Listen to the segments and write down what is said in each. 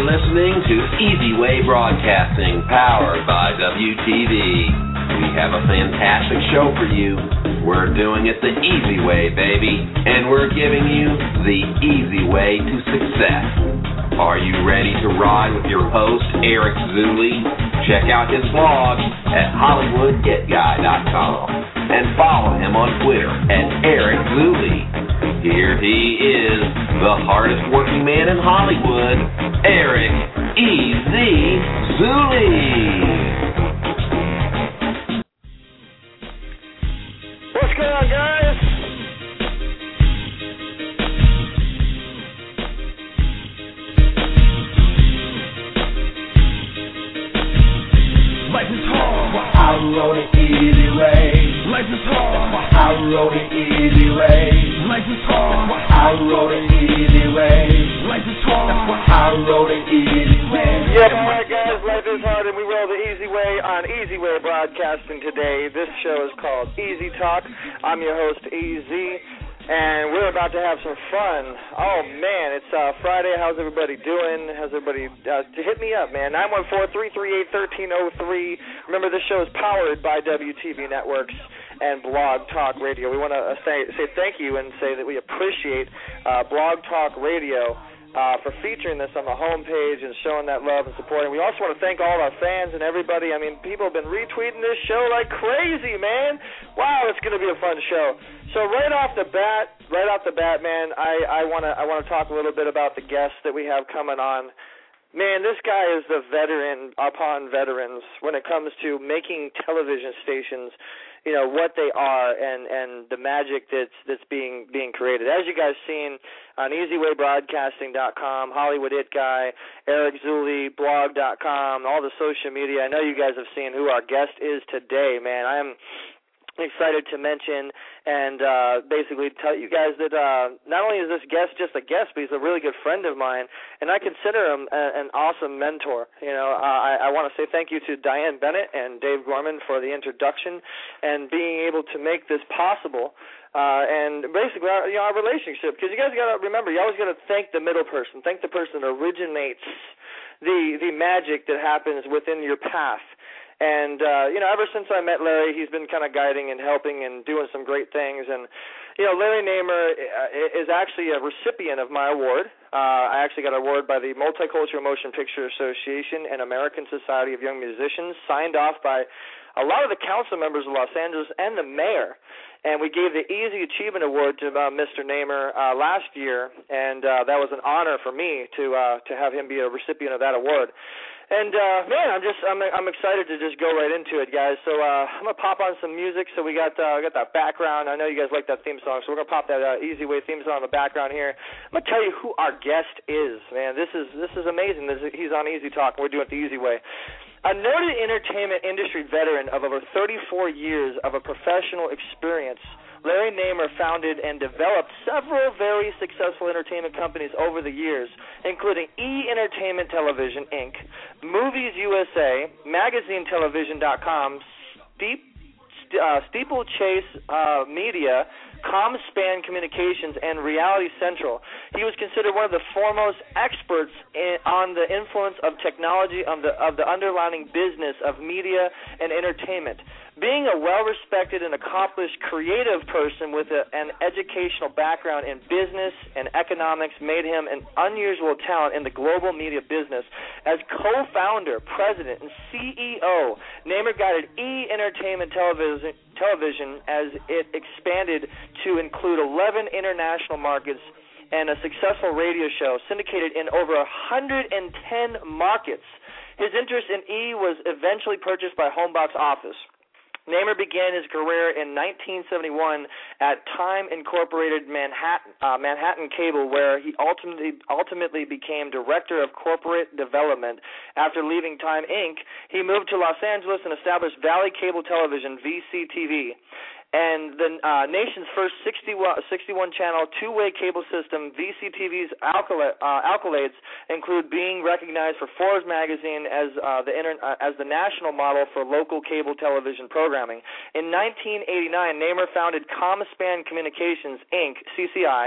listening to Easy Way Broadcasting, powered by WTV. We have a fantastic show for you. We're doing it the easy way, baby, and we're giving you the easy way to success. Are you ready to ride with your host, Eric Zuley? Check out his blog at HollywoodGetGuy.com and follow him on Twitter at Eric Zuley. Here he is, the hardest working man in Hollywood, Eric E.Z. Zuley. What's going on, guys? Life is hard. I wrote it easy way. Life is hard. I wrote it easy way. Life is hard. I wrote it easy way. Life is hard. I wrote it easy way. Yeah, all right, guys. Life is hard, and we roll the easy way on Easy Way Broadcasting today. This show is called Easy Talk. I'm your host, EZ, and we're about to have some fun. Oh, man, it's Friday. How's everybody doing? How's everybody? Hit me up, man. 914-338-1303. Remember, this show is powered by WTV Networks and Blog Talk Radio. We want to say thank you and say that we appreciate Blog Talk Radio for featuring this on the homepage and showing that love and support. And we also want to thank all of our fans and everybody. I mean, people have been retweeting this show like crazy, man. Wow, it's going to be a fun show. So right off the bat, man, I want to talk a little bit about the guests that we have coming on. Man, this guy is the veteran upon veterans when it comes to making television stations, you know, what they are and the magic that's being created. As you guys seen on EasyWayBroadcasting.com, Hollywood It Guy, Eric Zuley, blog.com, all the social media. I know you guys have seen who our guest is today, man. I am excited to mention and basically tell you guys that not only is this guest just a guest, but he's a really good friend of mine, and I consider him an awesome mentor. You know, I want to say thank you to Diane Bennett and Dave Gorman for the introduction and being able to make this possible. And basically, our relationship, because you guys got to remember, you always got to thank the middle person, thank the person that originates the magic that happens within your path. And, ever since I met Larry, he's been kind of guiding and helping and doing some great things. And, Larry Namer is actually a recipient of my award. I actually got an award by the Multicultural Motion Picture Association and American Society of Young Musicians, signed off by a lot of the council members of Los Angeles and the mayor. And we gave the Easy Achievement Award to Mr. Namer last year, and that was an honor for me to have him be a recipient of that award. And man, I'm excited to just go right into it, guys. So I'm gonna pop on some music. So we got that background. I know you guys like that theme song, so we're gonna pop that Easy Way theme song in the background here. I'm gonna tell you who our guest is, man. This is amazing. He's on Easy Talk, and we're doing it the easy way. A noted entertainment industry veteran of over 34 years of a professional experience, Larry Namer founded and developed several very successful entertainment companies over the years, including E! Entertainment Television, Inc., Movies USA, MagazineTelevision.com, Steeplechase Media, ComSpan Communications, and Reality Central. He was considered one of the foremost experts on the influence of technology of the underlying business of media and entertainment. Being a well-respected and accomplished creative person with an educational background in business and economics made him an unusual talent in the global media business. As co-founder, president, and CEO, Namer guided E! Entertainment Television as it expanded to include 11 international markets and a successful radio show syndicated in over 110 markets. His interest in E! was eventually purchased by Homebox Office. Namer began his career in 1971 at Time Incorporated Manhattan Cable, where he ultimately became Director of Corporate Development. After leaving Time Inc., he moved to Los Angeles and established Valley Cable Television, VCTV. And the nation's first 61-channel two-way cable system, VCTV's accolades include being recognized for Forbes magazine as the national model for local cable television programming. In 1989, Namer founded ComSpan Communications, Inc., CCI,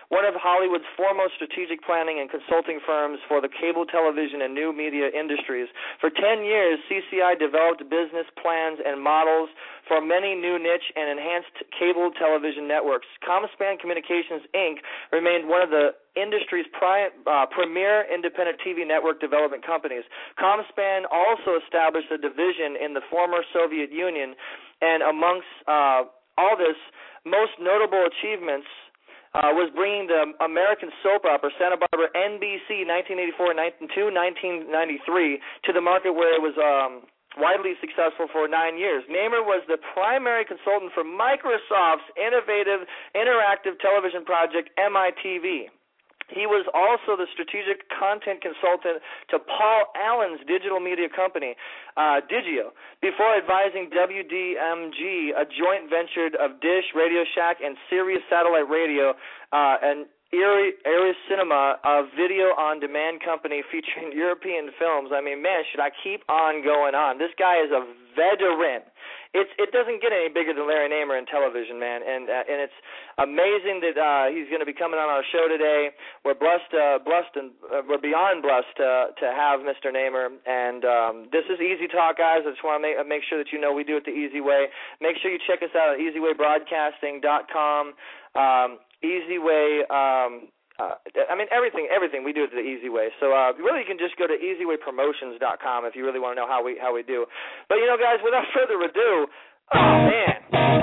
one of Hollywood's foremost strategic planning and consulting firms for the cable television and new media industries. For 10 years, CCI developed business plans and models for many new niche and enhanced cable television networks. ComSpan Communications, Inc. remained one of the industry's premier independent TV network development companies. ComSpan also established a division in the former Soviet Union, and amongst all this, most notable achievements was bringing the American soap opera Santa Barbara NBC 1984 to 1993 to the market, where it was widely successful for 9 years. Namer was the primary consultant for Microsoft's innovative interactive television project MITV. He was also the strategic content consultant to Paul Allen's digital media company, Digio, before advising WDMG, a joint venture of Dish, Radio Shack, and Sirius Satellite Radio, and Aries Cinema, a video-on-demand company featuring European films. I mean, man, should I keep on going on? This guy is a veteran. It doesn't get any bigger than Larry Namer in television, man, and it's amazing that he's going to be coming on our show today. We're blessed, and we're beyond blessed to have Mr. Namer, and this is Easy Talk, guys. I just want to make sure that you know we do it the easy way. Make sure you check us out at easywaybroadcasting.com. Easyway. I mean, everything we do it the easy way. So really, you can just go to easywaypromotions.com if you really want to know how we do. But guys, without further ado, oh man.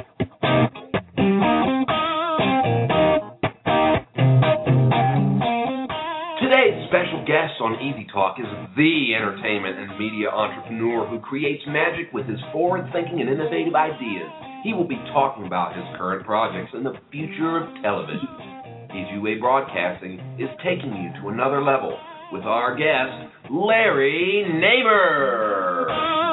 Today's special guest on Easy Talk is the entertainment and media entrepreneur who creates magic with his forward-thinking and innovative ideas. He will be talking about his current projects and the future of television. Easy Way Broadcasting is taking you to another level with our guest, Larry Namer.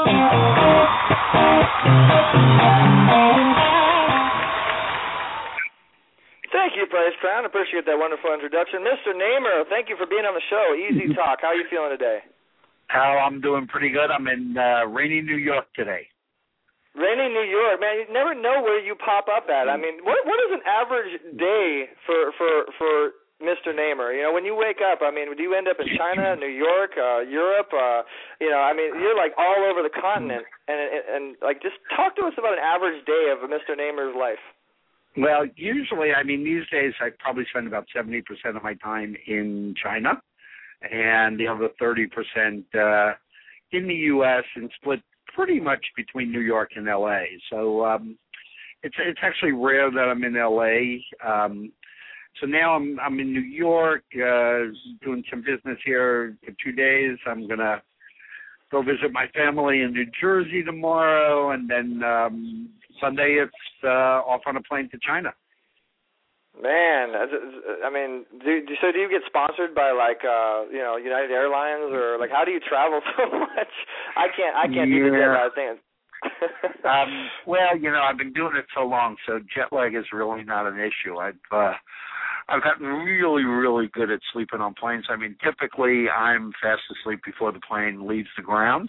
Thank you, Price Crown. Appreciate that wonderful introduction. Mr. Namer, thank you for being on the show. Easy Talk. How are you feeling today? I'm doing pretty good. I'm in rainy New York today. Rainy New York, man. You never know where you pop up at. I mean, what is an average day for Mr. Namer? When you wake up, I mean, do you end up in China, New York, Europe? I mean, you're like all over the continent, and like, just talk to us about an average day of Mr. Namer's life. Well, usually, I mean, these days I probably spend about 70% of my time in China, and the other 30% in the U.S. and split pretty much between New York and L.A. So it's actually rare that I'm in L.A. So now I'm in New York doing some business here for 2 days. I'm going to go visit my family in New Jersey tomorrow, and then Sunday it's off on a plane to China. Man, I mean, do you get sponsored by United Airlines, or like how do you travel so much? I can't do the jet lag thing. Well, I've been doing it so long, so jet lag is really not an issue. I've gotten really, really good at sleeping on planes. I mean, typically I'm fast asleep before the plane leaves the ground.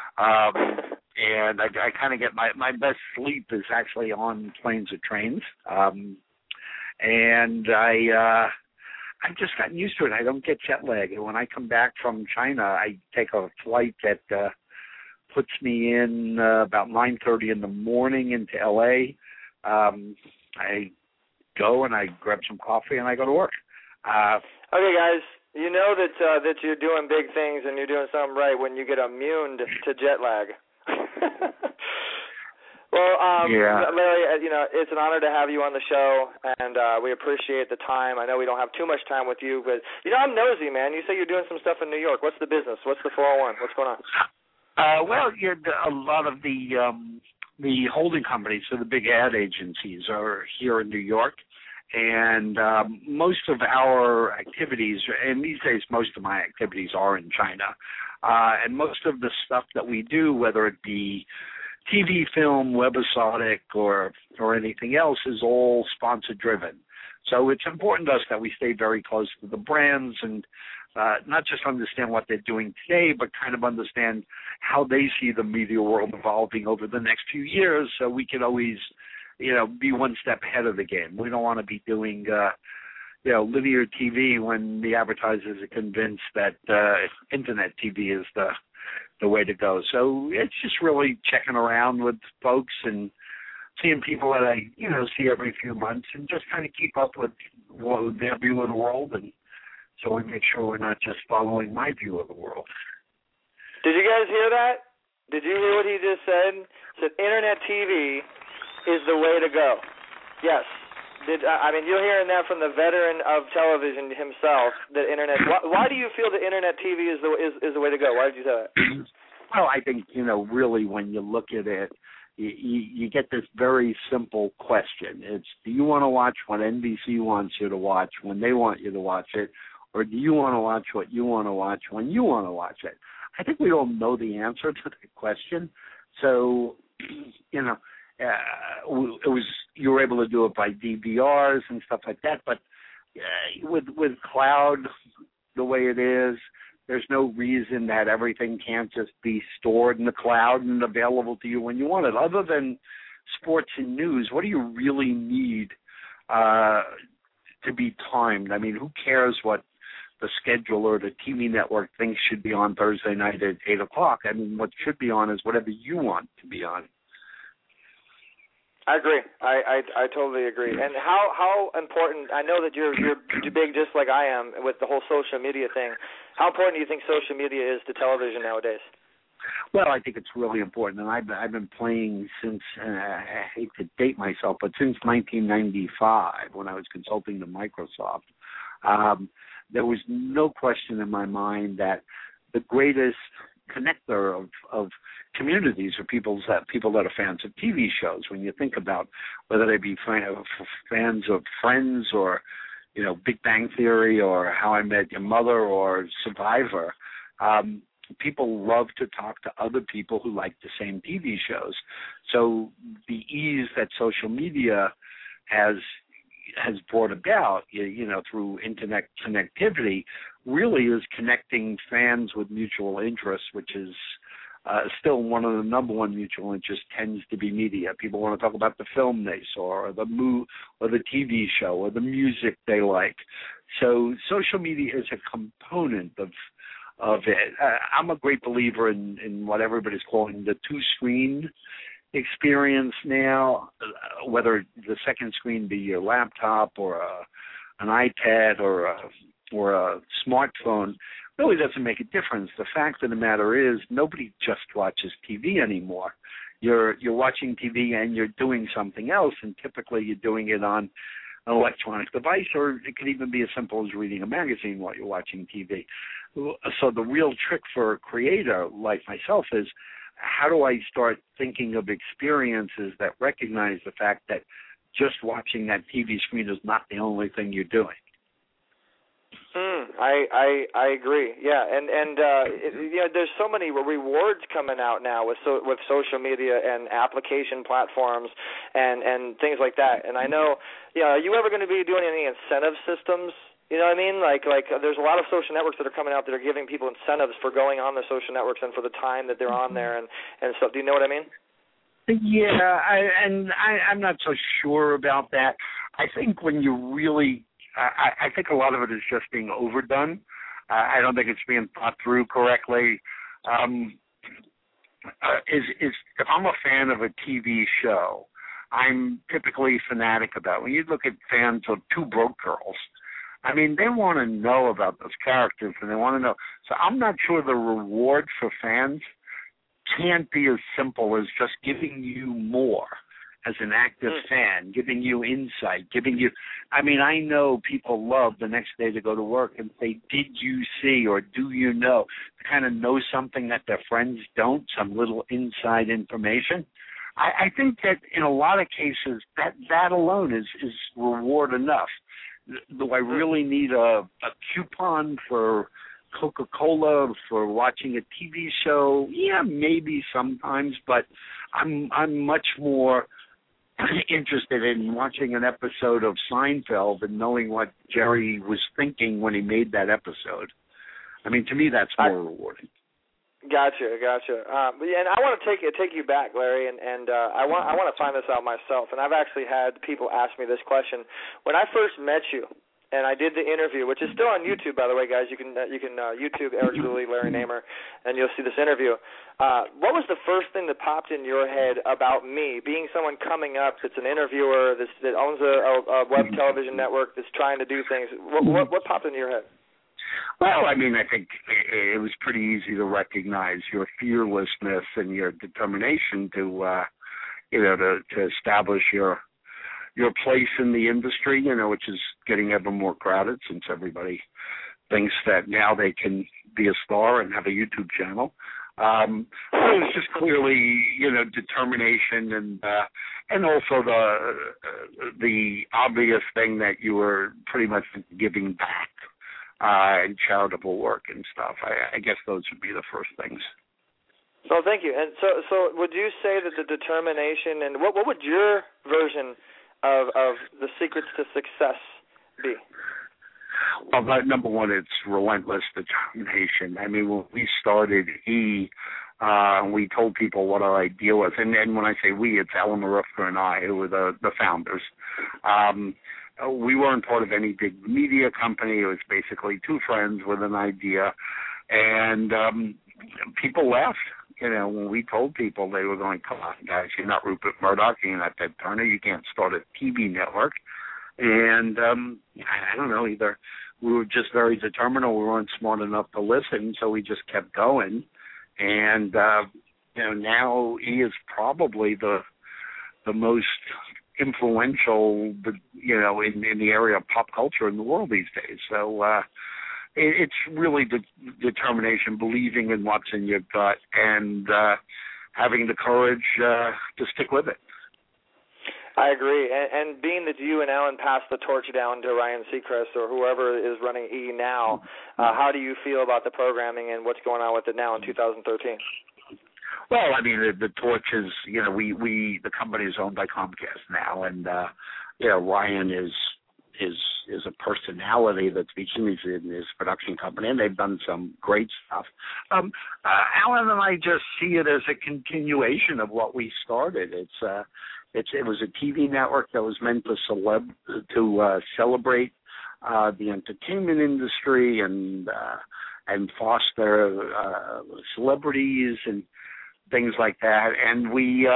And I kind of get my best sleep is actually on planes or trains. And I've just gotten used to it. I don't get jet lag. And when I come back from China, I take a flight that puts me in about 9:30 in the morning into L.A. I go and I grab some coffee and I go to work. Okay, guys, you know that you're doing big things and you're doing something right when you get immune to jet lag. Well, Larry, it's an honor to have you on the show, and we appreciate the time. I know we don't have too much time with you, but, I'm nosy, man. You say you're doing some stuff in New York. What's the business? What's the 401? What's going on? Well, a lot of the holding companies, so the big ad agencies are here in New York, and most of our activities, and these days most of my activities are in China, and most of the stuff that we do, whether it be TV, film, webisodic, or anything else, is all sponsor-driven. So it's important to us that we stay very close to the brands and not just understand what they're doing today, but kind of understand how they see the media world evolving over the next few years, so we can always, be one step ahead of the game. We don't want to be doing, linear TV when the advertisers are convinced that internet TV is the way to go. So it's just really checking around with folks and seeing people that I, see every few months and just kind of keep up with their view of the world, and so we make sure we're not just following my view of the world. Did you guys hear that? Did you hear what he just said? He said internet TV is the way to go. Yes. You're hearing that from the veteran of television himself. That internet. Why do you feel that internet TV is the way to go? Why did you say that? Well, I think really when you look at it, you get this very simple question. It's, do you want to watch what NBC wants you to watch when they want you to watch it, or do you want to watch what you want to watch when you want to watch it? I think we all know the answer to the question. So, you were able to do it by DVRs and stuff like that. But with cloud the way it is, there's no reason that everything can't just be stored in the cloud and available to you when you want it. Other than sports and news, what do you really need to be timed? I mean, who cares what the schedule or the TV network thinks should be on Thursday night at 8 o'clock? I mean, what should be on is whatever you want to be on. I agree. I totally agree. And how important, I know that you're big just like I am with the whole social media thing. How important do you think social media is to television nowadays? Well, I think it's really important, and I've been playing since, I hate to date myself, but since 1995 when I was consulting to Microsoft. There was no question in my mind that the greatest connector of communities are people that are fans of TV shows. When you think about whether they be fans of Friends or Big Bang Theory or How I Met Your Mother or Survivor, people love to talk to other people who like the same TV shows. So the ease that social media has brought about, through internet connectivity, really is connecting fans with mutual interests, which is still one of the number one mutual interests tends to be media. People want to talk about the film they saw, or the TV show, or the music they like. So social media is a component of it. I'm a great believer in what everybody's calling the two-screen experience now, whether the second screen be your laptop or an iPad or a smartphone, really doesn't make a difference. The fact of the matter is nobody just watches TV anymore. You're watching TV and you're doing something else, and typically you're doing it on an electronic device, or it could even be as simple as reading a magazine while you're watching TV. So the real trick for a creator like myself is, how do I start thinking of experiences that recognize the fact that just watching that TV screen is not the only thing you're doing? I agree. Yeah, and there's so many rewards coming out now with social media and application platforms and things like that. And I know, are you ever going to be doing any incentive systems? You know what I mean? Like there's a lot of social networks that are coming out that are giving people incentives for going on the social networks and for the time that they're on there and stuff. Do you know what I mean? Yeah, I'm not so sure about that. I think when you really, I think a lot of it is just being overdone. I don't think it's being thought through correctly. If I'm a fan of a TV show, I'm typically fanatic about. When you look at fans of Two Broke Girls, I mean, they want to know about those characters, and they want to know. So I'm not sure the reward for fans can't be as simple as just giving you more as an active fan, giving you insight, I mean, I know people love the next day to go to work and say, did you see or do you know, to kind of know something that their friends don't, some little inside information. I think that in a lot of cases that alone is reward enough. Do I really need a coupon for Coca-Cola for watching a TV show? Yeah, maybe sometimes, but I'm much more interested in watching an episode of Seinfeld and knowing what Jerry was thinking when he made that episode. I mean, to me, that's more rewarding. Gotcha. And I want to take you back, Larry, and I want to find this out myself. And I've actually had people ask me this question. When I first met you, and I did the interview, which is still on YouTube, by the way, guys. You can YouTube Eric Dooley, Larry Namer, and you'll see this interview. What was the first thing that popped in your head about me, being someone coming up that's an interviewer, that owns a web television network, that's trying to do things? What popped into your head? Well, I mean, I think it was pretty easy to recognize your fearlessness and your determination to establish your place in the industry, which is getting ever more crowded since everybody thinks that now they can be a star and have a YouTube channel. It was just clearly, determination and also the obvious thing that you were pretty much giving back and charitable work and stuff. I guess those would be the first things. Well, thank you. And so would you say that the determination, and what would your version of the secrets to success be? Well, number one, it's relentless determination. I mean, when we started we told people what our idea was. And when I say we, it's Alan Marufka and I, who were the founders. We weren't part of any big media company. It was basically two friends with an idea. And people laughed. When we told people, they were going, come on, guys, you're not Rupert Murdoch, you're not Ted Turner, you can't start a TV network. And I don't know, either we were just very determined or we weren't smart enough to listen, so we just kept going. And, now he is probably the most influential, in the area of pop culture in the world these days. So, it's really determination, believing in what's in your gut, and having the courage to stick with it. I agree. And being that you and Alan passed the torch down to Ryan Seacrest or whoever is running E now, how do you feel about the programming and what's going on with it now in 2013? Well, I mean, the torch is, the company is owned by Comcast now, and Ryan is a personality that's featured in his production company, and they've done some great stuff. Alan and I just see it as a continuation of what we started. It was a TV network that was meant to celebrate the entertainment industry and foster celebrities and things like that, and we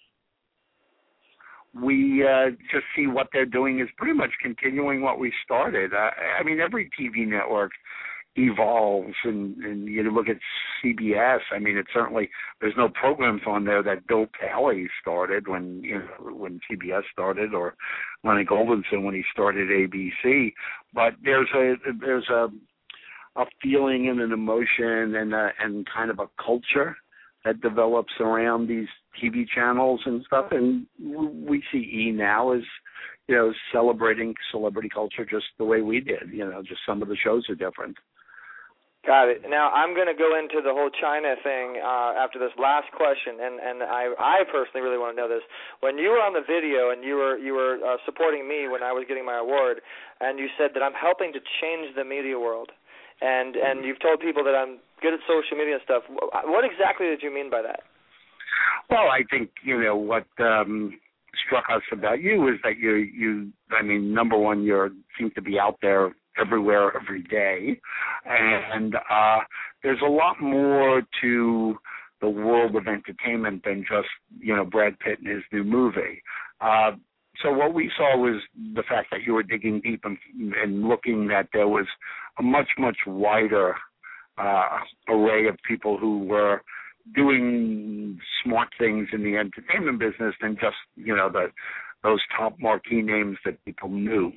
just see what they're doing is pretty much continuing what we started. I mean, every TV network evolves, and you look at CBS. I mean, there's no programs on there that Bill Paley started when CBS started, or Lenny Goldenson when he started ABC. But there's a feeling and an emotion and kind of a culture that develops around these TV channels and stuff, and we see E! now as, celebrating celebrity culture just the way we did. Just some of the shows are different. Got it. Now, I'm going to go into the whole China thing after this last question, and I personally really want to know this. When you were on the video and you were supporting me when I was getting my award, and you said that I'm helping to change the media world, and you've told people that I'm good at social media and stuff. What exactly did you mean by that? Well, I think, what struck us about you is that you number one, you seem to be out there everywhere, every day. And there's a lot more to the world of entertainment than just, Brad Pitt and his new movie. So what we saw was the fact that you were digging deep and looking that there was a much, much wider array of people who were doing smart things in the entertainment business than just, those top marquee names that people knew.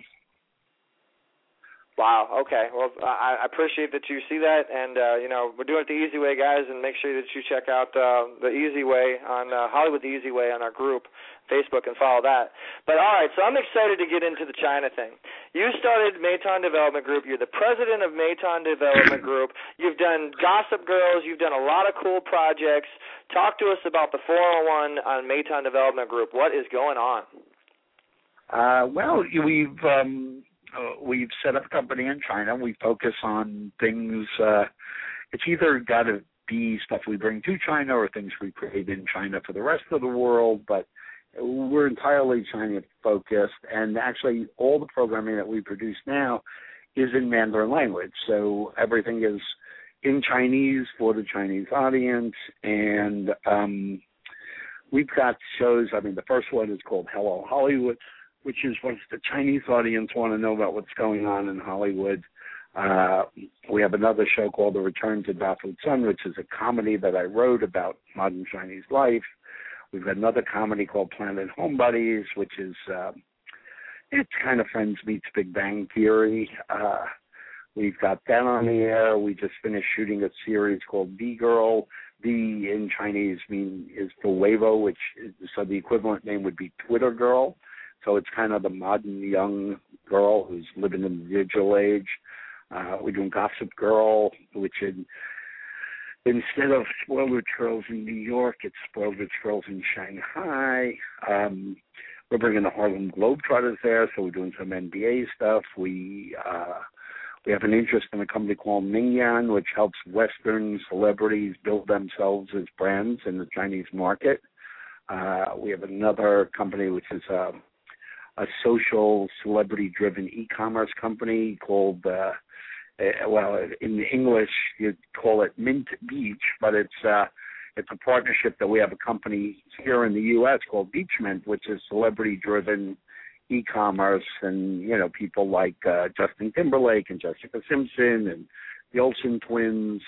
Wow, okay. Well, I appreciate that you see that, and, we're doing it the easy way, guys, and make sure that you check out the Easy Way on Hollywood the Easy Way on our group, Facebook, and follow that. But, all right, so I'm excited to get into the China thing. You started Meitan Development Group. You're the president of Meitan Development Group. You've done Gossip Girls. You've done a lot of cool projects. Talk to us about the 401 on Meitan Development Group. What is going on? Well, we've set up a company in China. We focus on things. It's either got to be stuff we bring to China or things we create in China for the rest of the world. But we're entirely China-focused, and actually all the programming that we produce now is in Mandarin language. So everything is in Chinese for the Chinese audience, and we've got shows. I mean, the first one is called Hello Hollywood, which is what the Chinese audience want to know about what's going on in Hollywood. We have another show called The Return to Baffled Sun, which is a comedy that I wrote about modern Chinese life. We've got another comedy called Planet Home Buddies, which is it's kind of Friends meets Big Bang Theory. We've got that on the air. We just finished shooting a series called V-Girl. V in Chinese is for Weibo, which is, so the equivalent name would be Twitter Girl. So it's kind of the modern young girl who's living in the digital age. We're doing Gossip Girl, which instead of Spoiled Rich Girls in New York, it's Spoiled Rich Girls in Shanghai. We're bringing the Harlem Globetrotters there, so we're doing some NBA stuff. We have an interest in a company called Mingyan, which helps Western celebrities build themselves as brands in the Chinese market. We have another company which is a social celebrity-driven e-commerce company called, in English you'd call it Mint Beach, but it's a partnership that we have a company here in the U.S. called Beachmint, which is celebrity-driven e-commerce, and people like Justin Timberlake and Jessica Simpson and the Olsen twins,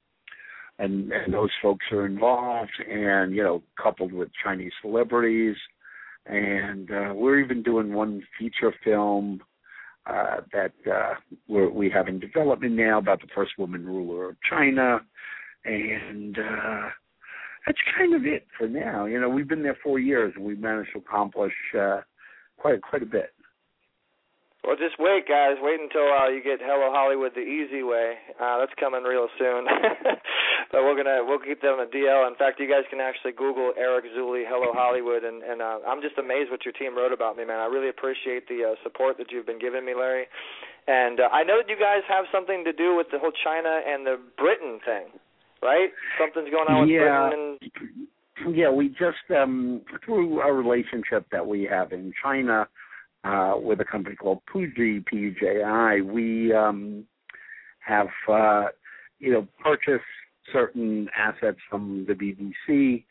and those folks are involved, and coupled with Chinese celebrities. And we're even doing one feature film that we have in development now about the first woman ruler of China, and that's kind of it for now. We've been there 4 years, and we've managed to accomplish quite a bit. Well, just wait, guys. Wait until you get Hello Hollywood the easy way. That's coming real soon. But we'll keep them a DL. In fact, you guys can actually Google Eric Zuley Hello Hollywood, and I'm just amazed what your team wrote about me, man. I really appreciate the support that you've been giving me, Larry. And I know that you guys have something to do with the whole China and the Britain thing, right? Something's going on with Britain and... Yeah, we just, through a relationship that we have in China with a company called Puji, P-U-J-I, we have, purchased certain assets from the BBC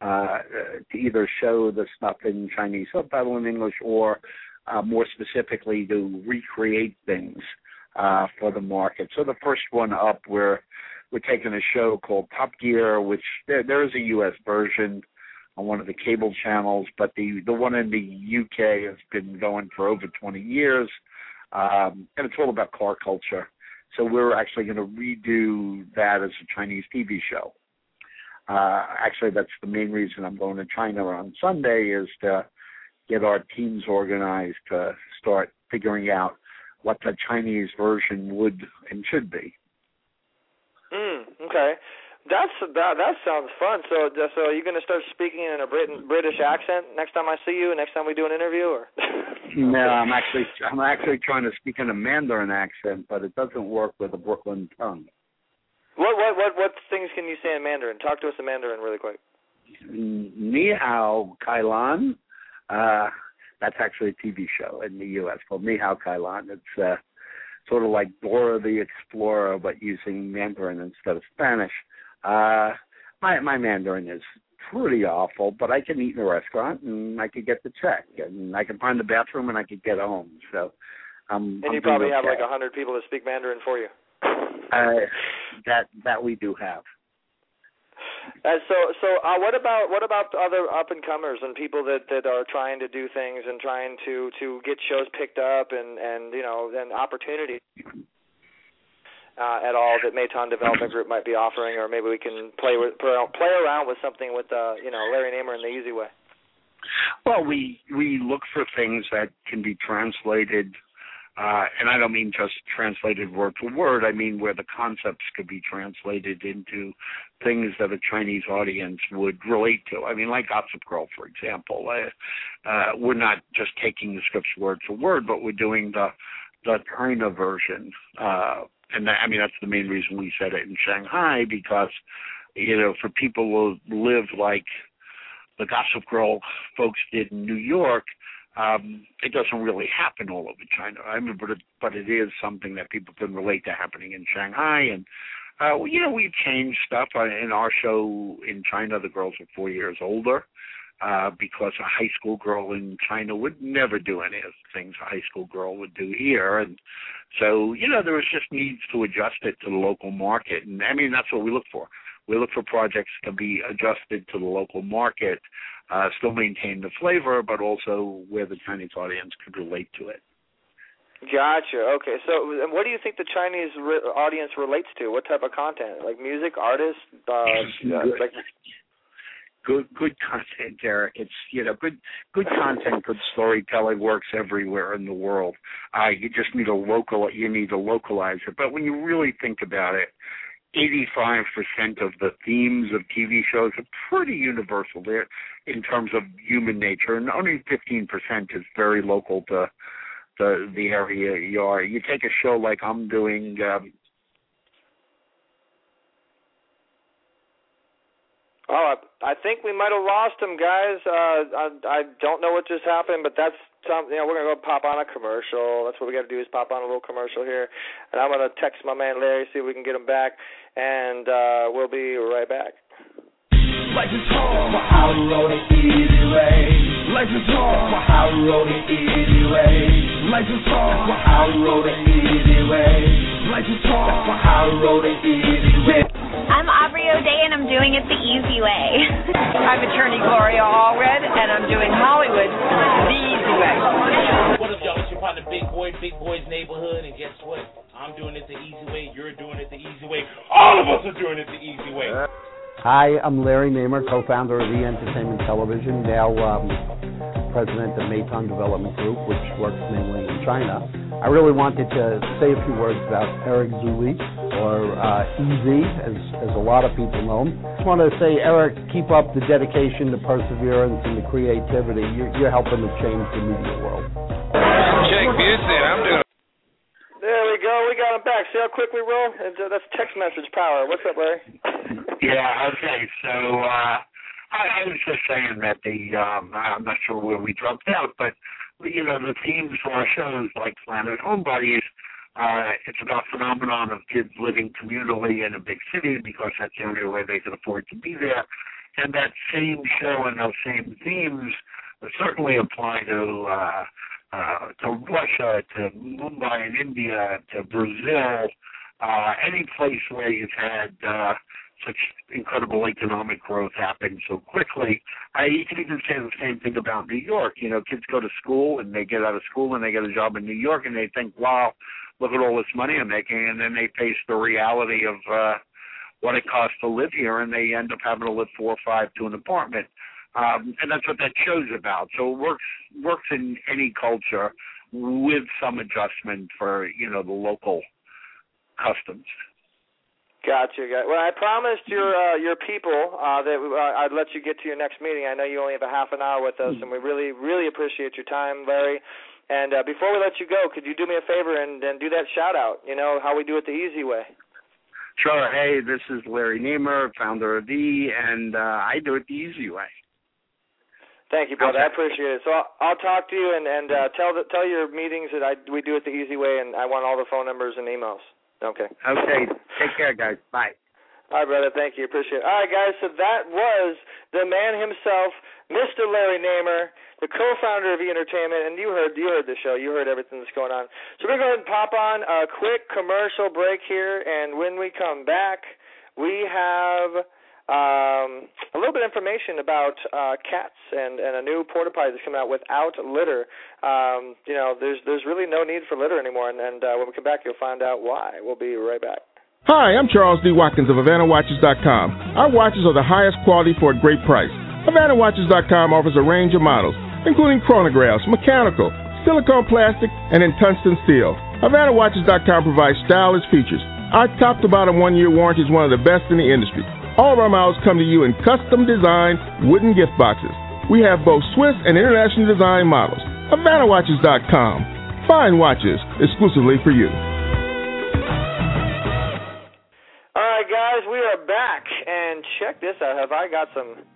to either show the stuff in Chinese subtitle in English or more specifically to recreate things for the market. So the first one up, we're taking a show called Top Gear, which there is a U.S. version on one of the cable channels, but the one in the UK has been going for over 20 years, and it's all about car culture. So we're actually going to redo that as a Chinese TV show. Actually, that's the main reason I'm going to China on Sunday, is to get our teams organized to start figuring out what the Chinese version would and should be. Okay. That sounds fun. So are you going to start speaking in a British accent next time I see you, next time we do an interview, or? No, I'm actually trying to speak in a Mandarin accent, but it doesn't work with a Brooklyn tongue. What things can you say in Mandarin? Talk to us in Mandarin really quick. Ni hao, Kailan. That's actually a TV show in the U.S. called Ni hao, Kailan. It's sort of like Dora the Explorer, but using Mandarin instead of Spanish. My Mandarin is pretty awful, but I can eat in a restaurant, and I could get the check, and I can find the bathroom, and I could get home. So, and you probably have like 100 people that speak Mandarin for you. That we do have. So what about other up and comers and people that are trying to do things and trying to get shows picked up and opportunity at all that Meitan Development Group might be offering, or maybe we can play around with something with Larry Namer in the easy way. Well, we look for things that can be translated. And I don't mean just translated word for word. I mean where the concepts could be translated into things that a Chinese audience would relate to. I mean, like Gossip Girl, for example. We're not just taking the scripts word for word, but we're doing the China version. And that's the main reason we said it in Shanghai, because, for people who live like the Gossip Girl folks did in New York, it doesn't really happen all over China. I mean, but it is something that people can relate to happening in Shanghai. And, we've changed stuff. In our show in China, the girls are 4 years older because a high school girl in China would never do any of the things a high school girl would do here. And so, there was just needs to adjust it to the local market. And, I mean, that's what we look for. We look for projects to be adjusted to the local market, still maintain the flavor, but also where the Chinese audience could relate to it. Gotcha. Okay. So what do you think the Chinese audience relates to? What type of content? Like music, artists? Good content, Eric. It's, good content, good storytelling works everywhere in the world. You just need to localize it. But when you really think about it, 85% of the themes of TV shows are pretty universal there in terms of human nature, and only 15% is very local to the area you are. You take a show like I'm doing. I think we might have lost him, guys. I don't know what just happened, but that's something. We're gonna go pop on a commercial. That's what we got to do is pop on a little commercial here, and I'm gonna text my man Larry, see if we can get him back, and we'll be right back. Life is hard, but I wrote it easy way. Life is hard, but I wrote it easy way. Life is hard, but I wrote it easy way. Life is hard, but I wrote it easy way. I'm Aubrey O'Day, and I'm doing it the easy way. I'm attorney Gloria Allred, and I'm doing Hollywood the easy way. What up, y'all? It's your partner Big Boy's Neighborhood, and guess what? I'm doing it the easy way. You're doing it the easy way. All of us are doing it the easy way. Hi, I'm Larry Namer, co-founder of E! Entertainment Television, now president of Meitan Development Group, which works mainly in China. I really wanted to say a few words about Eric Zuli, or EZ, as a lot of people know him. I just want to say, Eric, keep up the dedication, the perseverance, and the creativity. You're helping to change the media world. Jake Busey, I'm doing. There we go. We got him back. See how quick we roll? That's text message power. What's up, Larry? Yeah, okay. So I was just saying that I'm not sure where we dropped out, but, the themes for our shows like Planet Homebodies, it's about the phenomenon of kids living communally in a big city because that's the only way they can afford to be there. And that same show and those same themes certainly apply to Russia, to Mumbai in India, to Brazil, any place where you've had such incredible economic growth happen so quickly. You can even say the same thing about New York. Kids go to school and they get out of school and they get a job in New York and they think, wow, look at all this money I'm making, and then they face the reality of what it costs to live here, and they end up having to live 4 or 5 to an apartment. And that's what that show's about. So it works in any culture with some adjustment for, the local customs. Gotcha. Well, I promised your people that I'd let you get to your next meeting. I know you only have a half an hour with us, and we really, really appreciate your time, Larry. And before we let you go, could you do me a favor and do that shout-out, how we do it the easy way? Sure. Hey, this is Larry Namer, founder of E! And I do it the easy way. Thank you, brother. Okay. I appreciate it. So I'll talk to you and tell your meetings that we do it the easy way, and I want all the phone numbers and emails. Okay. Okay. Take care, guys. Bye. All right, brother. Thank you. Appreciate it. All right, guys. So that was the man himself, Mr. Larry Namer, the co-founder of E! Entertainment, and you heard the show. You heard everything that's going on. So we're going to go ahead and pop on a quick commercial break here, and when we come back, we have a little bit of information about cats and a new porta potty that's coming out without litter. There's really no need for litter anymore, and when we come back, you'll find out why. We'll be right back. Hi, I'm Charles D. Watkins of HavanaWatches.com. Our watches are the highest quality for a great price. HavanaWatches.com offers a range of models, including chronographs, mechanical, silicone plastic, and in tungsten steel. HavanaWatches.com provides stylish features. Our top-to-bottom 1-year warranty is one of the best in the industry. All of our models come to you in custom-designed wooden gift boxes. We have both Swiss and international design models. HavanaWatches.com. Fine watches exclusively for you. All right, guys, we are back, and check this out. Have I got some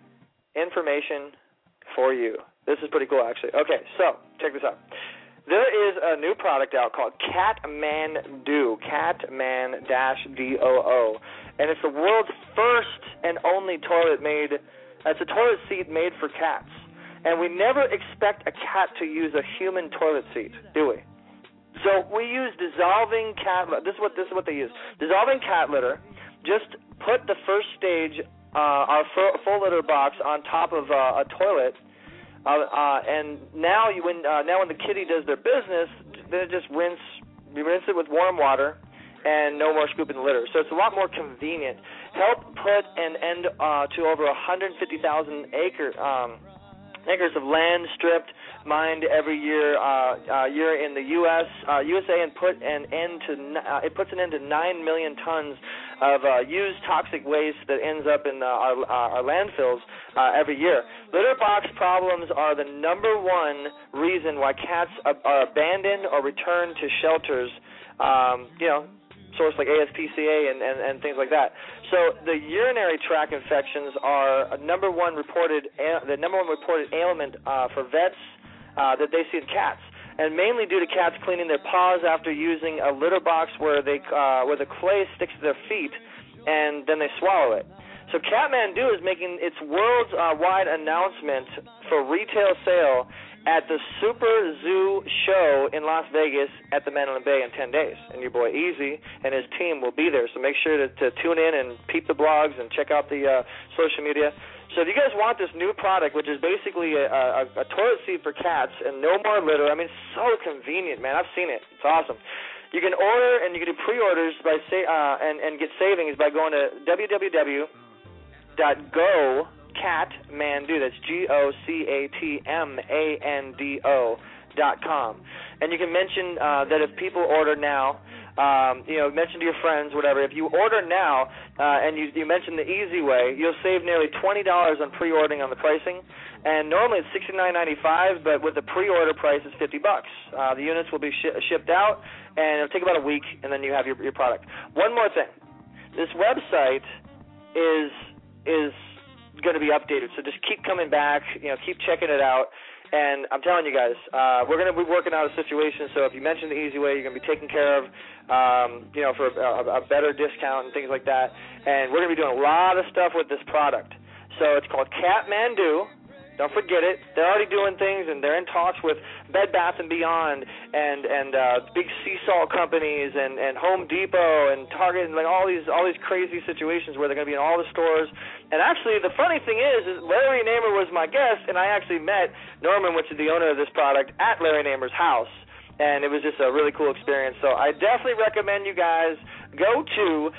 information for you. This is pretty cool, actually. Okay, so check this out. There is a new product out called Catman-Doo, Catman-DOO, and it's the world's first and only toilet made. It's a toilet seat made for cats, and we never expect a cat to use a human toilet seat, do we? So we use dissolving cat. This is what they use. Dissolving cat litter. Just put the first stage, our full litter box, on top of a toilet. And now when the kitty does their business, then it just rinse it with warm water, and no more scooping the litter. So it's a lot more convenient. Help put an end to over 150,000 acres of land stripped, mined every year in the USA, and puts an end to 9 million tons of used toxic waste that ends up in our landfills every year. Litter box problems are the number one reason why cats are abandoned or returned to shelters. Source like ASPCA and things like that. So the urinary tract infections are the number one reported ailment for vets that they see in cats, and mainly due to cats cleaning their paws after using a litter box where the clay sticks to their feet, and then they swallow it. So Catman-Doo is making its worldwide announcement for retail sale at the Super Zoo show in Las Vegas at the Mandalay Bay in 10 days. And your boy Easy and his team will be there. So make sure to tune in and peep the blogs and check out the social media. So if you guys want this new product, which is basically a toilet seat for cats and no more litter, I mean, it's so convenient, man. I've seen it. It's awesome. You can order and you can do pre-orders and get savings by going to www.GoCatMando. That's GoCatMando.com. And you can mention that if people order now, mention to your friends, whatever. If you order now and you mention the Easy Way, you'll save nearly $20 on pre-ordering on the pricing. And normally it's $69.95, but with the pre-order price it's $50. The units will be shipped out, and it'll take about a week, and then you have your product. One more thing. This website is going to be updated, so just keep coming back, keep checking it out. And I'm telling you guys, we're going to be working out a situation, so if you mention the Easy Way, you're going to be taken care of, for a better discount and things like that. And we're going to be doing a lot of stuff with this product. So it's called Catman-Doo. Don't forget it. They're already doing things, and they're in talks with Bed Bath & Beyond and big sea salt companies and Home Depot and Target and like all these crazy situations where they're going to be in all the stores. And actually, the funny thing is Larry Namer was my guest, and I actually met Norman, which is the owner of this product, at Larry Namer's house. And it was just a really cool experience. So I definitely recommend you guys go to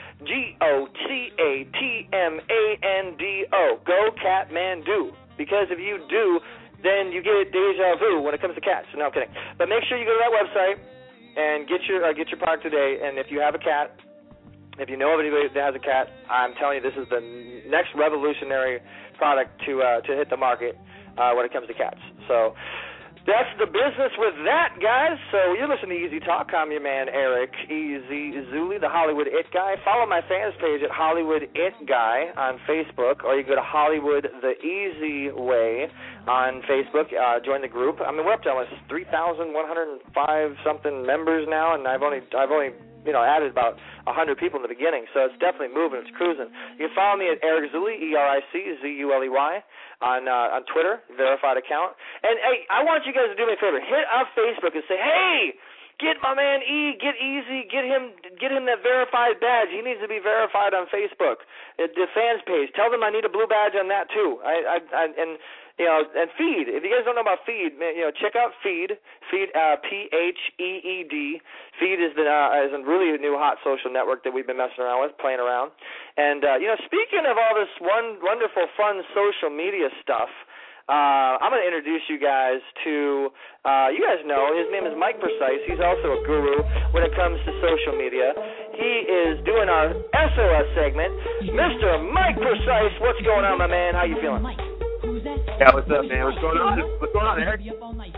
GoCatMando, Go Catman-Doo. Because if you do, then you get deja vu when it comes to cats. No, I'm kidding. But make sure you go to that website and get your product today. And if you have a cat, if you know of anybody that has a cat, I'm telling you, this is the next revolutionary product to hit the market when it comes to cats. So that's the business with that, guys. So you're listening to Easy Talk. I'm your man, Eric Easy Zuli, the Hollywood It Guy. Follow my fans page at Hollywood It Guy on Facebook, or you go to Hollywood The Easy Way on Facebook. Join the group. I mean, we're up to almost 3,105 something members now, and I've only added about 100 people in the beginning, so it's definitely moving. It's cruising. You can follow me at Eric Zuli, ERICZULEY, on Twitter, verified account. And, hey, I want you guys to do me a favor. Hit up Facebook and say, hey, get my man get Easy, get him that verified badge. He needs to be verified on Facebook. The fans page. Tell them I need a blue badge on that, too. And Feed. If you guys don't know about Feed, check out Feed. Feed, PHEED. Feed is a really new hot social network that we've been messing around with, playing around. And speaking of all this wonderful, fun social media stuff, I'm going to introduce you guys to, you guys know, his name is Mike Precise. He's also a guru when it comes to social media. He is doing our SOS segment. Mr. Mike Precise, what's going on, my man? How you feeling? Yeah, what's up, man? What's going on, Eric?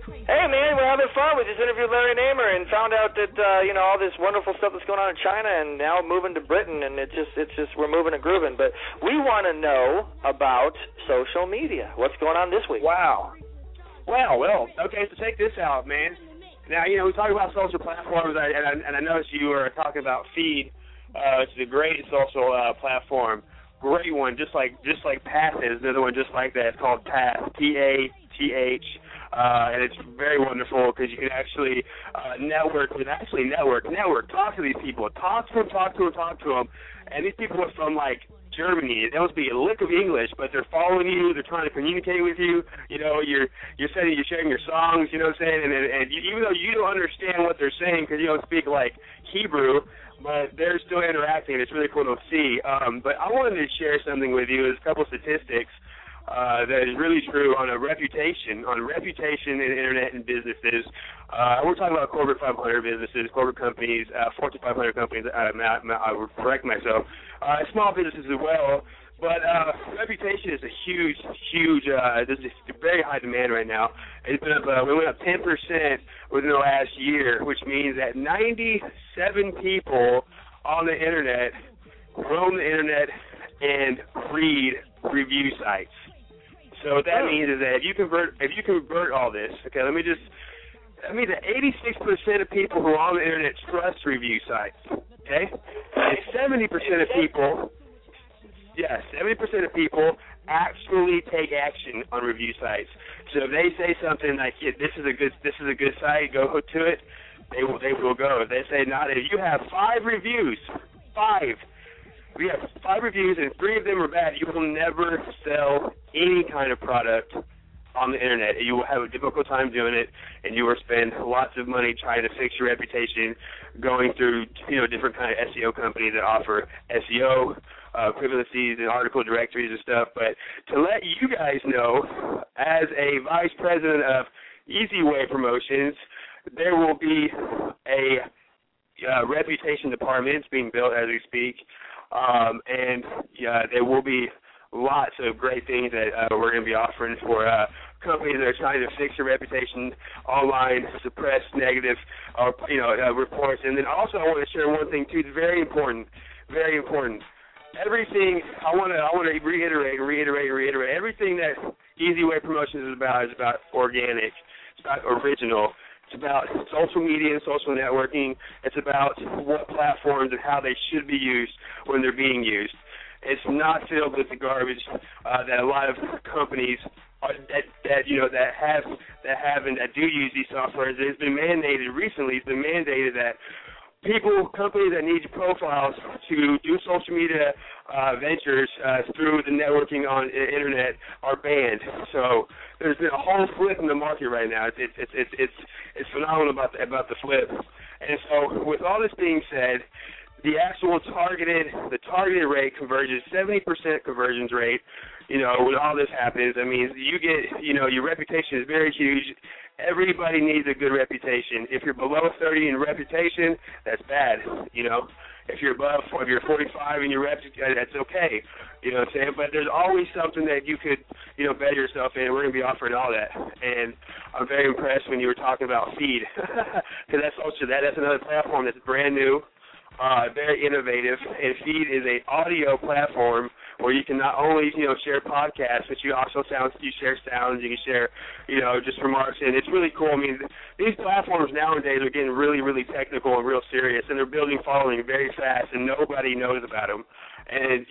Hey, man, we're having fun. We just interviewed Larry Namer and found out that all this wonderful stuff that's going on in China, and now moving to Britain, and it's just we're moving and grooving. But we want to know about social media. What's going on this week? Wow. Well, okay. So check this out, man. Now, we talk about social platforms, and I noticed you were talking about Feed, which is a great social platform. Great one, just like Path is. Another one just like that. It's called Path, P-A-T-H. And it's very wonderful because you can actually network. Talk to these people. Talk to them. And these people are from, like, Germany. They don't speak a lick of English, but they're following you. They're trying to communicate with you. You're sharing your songs, you know what I'm saying? And even though you don't understand what they're saying because you don't speak, like, Hebrew, but they're still interacting. It's really cool to see. But I wanted to share something with you. There's a couple statistics that is really true on reputation in internet and businesses. We're talking about corporate 500 businesses, corporate companies, Fortune 500 companies. I would correct myself. Small businesses as well. But reputation is a huge. There's a very high demand right now. It's been up. We went up 10% within the last year, which means that 97 people on the internet roam the internet and read review sites. So what that means is that if you convert all this, okay, that means that 86% of people who are on the internet trust review sites, okay, and 70% of people actually take action on review sites. So if they say something like, this is a good site, go to it, they will go. If they say not, if you have 5 reviews, we have 5 reviews and 3 of them are bad, you will never sell any kind of product on the internet. You will have a difficult time doing it, and you will spend lots of money trying to fix your reputation, going through different kind of SEO companies that offer SEO equivalencies and article directories and stuff. But to let you guys know, as a vice president of Easy Way Promotions, there will be a reputation department. It's being built as we speak. And there will be lots of great things that we're going to be offering for companies that are trying to fix their reputation online, suppress negative reports. And then also I want to share one thing too. It's very important. Everything I want to reiterate. Everything that Easy Way Promotions is about organic. It's about original. It's about social media and social networking. It's about what platforms and how they should be used when they're being used. It's not filled with the garbage that a lot of companies that have and that do use these softwares. It's been mandated recently. It's been mandated that companies that need profiles to do social media ventures through the networking on the internet are banned. So there's been a whole flip in the market right now. It's phenomenal about the flip. And so with all this being said, the actual targeted rate conversion, 70% conversions rate. When all this happens, I mean, you get, your reputation is very huge. Everybody needs a good reputation. If you're below 30 in reputation, that's bad. If you're 45 in your reputation, that's okay. You know what I'm saying? But there's always something that you could, better yourself in. We're going to be offering all that. And I'm very impressed when you were talking about Feed, because that's another platform that's brand new, very innovative. And Feed is an audio platform where you can not only, share podcasts, but you also share sounds, you can share, just remarks, and it's really cool. I mean, these platforms nowadays are getting really, really technical and real serious, and they're building following very fast, and nobody knows about them. And,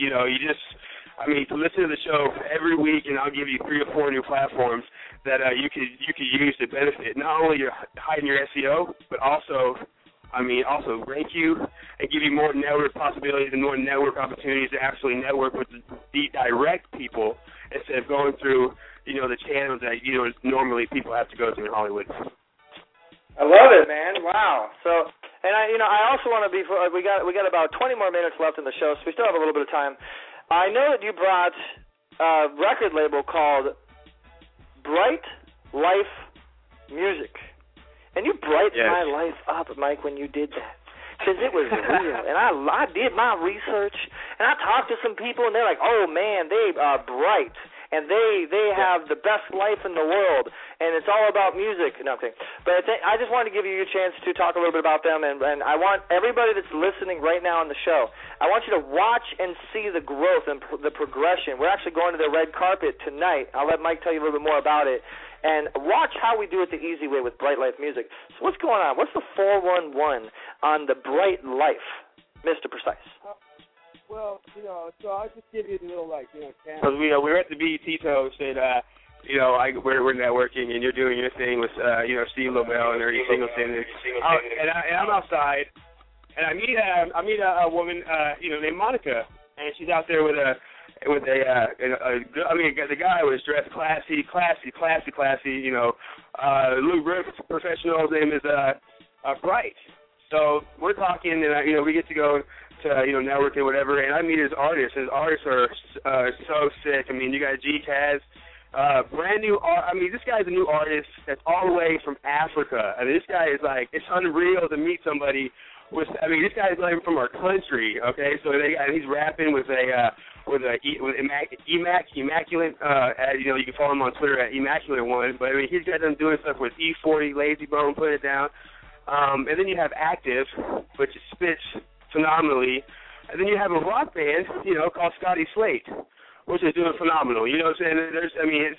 to listen to the show every week, and I'll give you 3 or 4 new platforms that you could use to benefit not only your hiding your SEO, but also rank you and give you more network possibilities and more network opportunities to actually network with the direct people instead of going through, the channels that, normally people have to go through in Hollywood. I love it, man. Wow. So, and I also want to be, we got about 20 more minutes left in the show, so we still have a little bit of time. I know that you brought a record label called Bright Life Music. And you brightened my life up, Mike, when you did that, because it was real. And I did my research, and I talked to some people, and they're like, oh, man, they are bright. and they have the best life in the world, and it's all about music. No, I'm kidding. But I just wanted to give you a chance to talk a little bit about them, and I want everybody that's listening right now on the show, I want you to watch and see the growth and the progression. We're actually going to the red carpet tonight. I'll let Mike tell you a little bit more about it. And watch how we do it the easy way with Bright Life Music. So what's going on? What's the 411 on the Bright Life, Mr. Precise? Well, so I'll just give you a little, because we were at the BET Toast, and, we're networking, and you're doing your thing with, Steve Lobel and Ernie Singleton. And I'm outside, and I meet a woman, named Monica, and she's out there with the guy was dressed classy. Lou Brooks, professional. His name is Bright. So we're talking, and we get to go to network and whatever. And I meet his artists. His artists are so sick. I mean, you got G-Kaz, brand new. This guy's a new artist that's all the way from Africa. I mean, this guy is it's unreal to meet somebody. This guy is not even from our country, okay? So he's rapping with Immaculate. You can follow him on Twitter at Immaculate1. But he's got them doing stuff with E40, Lazy Bone, putting it down. And then you have Active, which spits phenomenally. And then you have a rock band, called Scotty Slate, which is doing phenomenal. You know what I'm saying?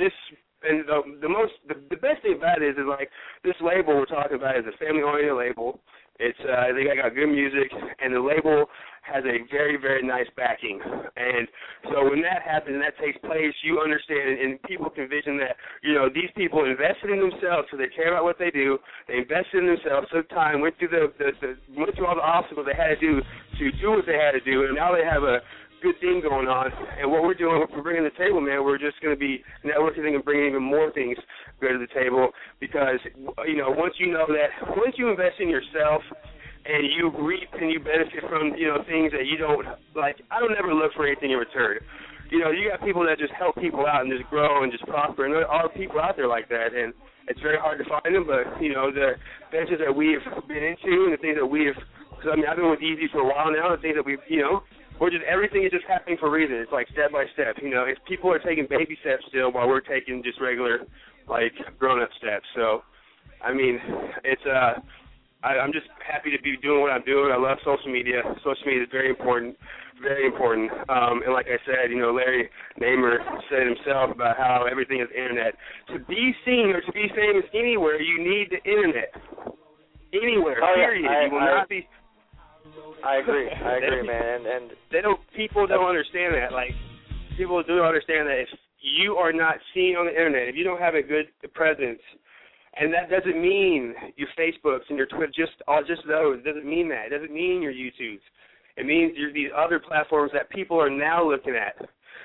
The best thing about it is this label we're talking about is a family-oriented label. It's they got good music, and the label has a very, very nice backing. And so when that happens and that takes place, you understand, and people can vision that, these people invested in themselves, so they care about what they do. They invested in themselves, took time, went through went through all the obstacles they had to do what they had to do, and now they have a good thing going on. And what we're doing, what we're bringing to the table, man, we're just going to be networking and bringing even more things good to the table, because once you invest in yourself and you reap and you benefit from things that you don't I don't ever look for anything in return. You got people that just help people out and just grow and just prosper, and there are people out there like that, and it's very hard to find them. But the ventures that we've been into and the things that we've, because I've been with Easy for a while now, the things that we've everything is just happening for a reason. It's step by step. If people are taking baby steps still while we're taking just regular grown-up steps. So, it's I'm just happy to be doing what I'm doing. I love social media. Social media is very important, very important. And like I said, Larry Namer said himself about how everything is internet. To be seen or to be famous anywhere, you need the internet. Anywhere, period. You will not be. I agree, man. And people don't understand that. People don't understand that if you are not seen on the internet, if you don't have a good presence, and that doesn't mean your Facebooks and your Twitter, just those. It doesn't mean that. It doesn't mean your YouTubes. It means there's these other platforms that people are now looking at.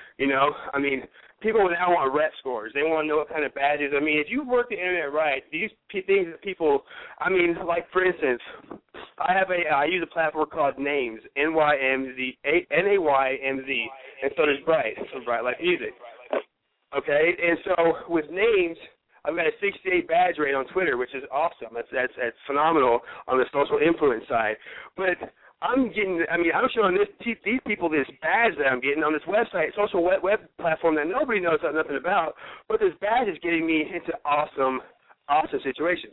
People now want rep scores. They want to know what kind of badges. if you work the internet right, these things that people, for instance, I use a platform called Names, NYMZ, and so does Bright, so Bright Life Music. Okay, and so with Names, I've got a 68 badge rate on Twitter, which is awesome. That's phenomenal on the social influence side. But I'm showing these people this badge that I'm getting on this website, social web platform that nobody knows nothing about, but this badge is getting me into awesome situations.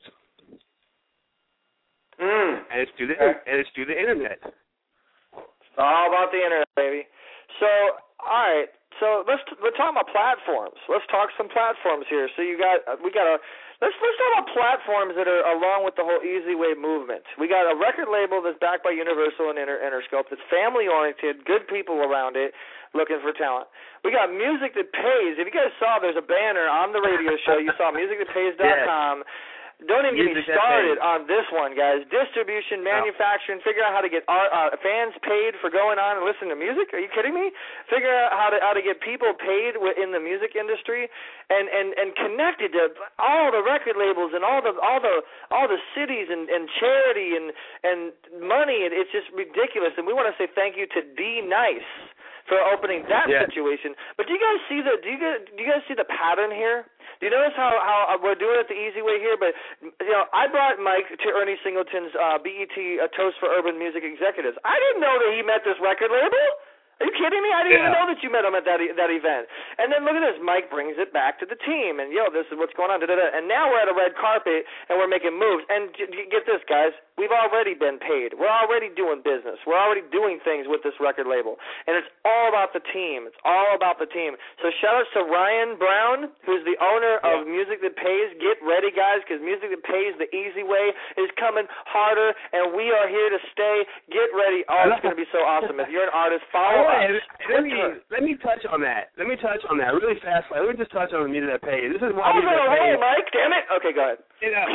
And it's through the internet. It's all about the internet, baby. So, all right. So let's talk about platforms. Let's talk some platforms here. So let's talk about platforms that are along with the whole Easy Way movement. We got a record label that's backed by Universal and Interscope. That's family oriented, good people around it, looking for talent. We got music that pays. If you guys saw, there's a banner on the radio show. You saw musicthatpays.com. Yes. Don't even get me started on this one, guys. Distribution, manufacturing, figure out how to get fans paid for going on and listening to music. Are you kidding me? Figure out how to get people paid in the music industry, and connected to all the record labels and all the cities and charity and money. It's just ridiculous. And we want to say thank you to D Nice for opening that situation. But do you guys see the pattern here? Do you notice how we're doing it the easy way here? But I brought Mike to Ernie Singleton's BET Toast for Urban Music Executives. I didn't know that he met this record label. Are you kidding me? I didn't even know that you met him at that event. And then look at this. Mike brings it back to the team. And, this is what's going on. And now we're at a red carpet, and we're making moves. And get this, guys. We've already been paid. We're already doing business. We're already doing things with this record label. And it's all about the team. It's all about the team. So shout-outs to Ryan Brown, who's the owner of Music That Pays. Get ready, guys, because Music That Pays the easy way is coming harder, and we are here to stay. Get ready. Oh, it's going to be so awesome. If you're an artist, follow us. Let me touch on that. Let me touch on that really fast. Let me just touch on the Music That Pays. This is why Music That Pays. Mike, damn it. Okay, go ahead.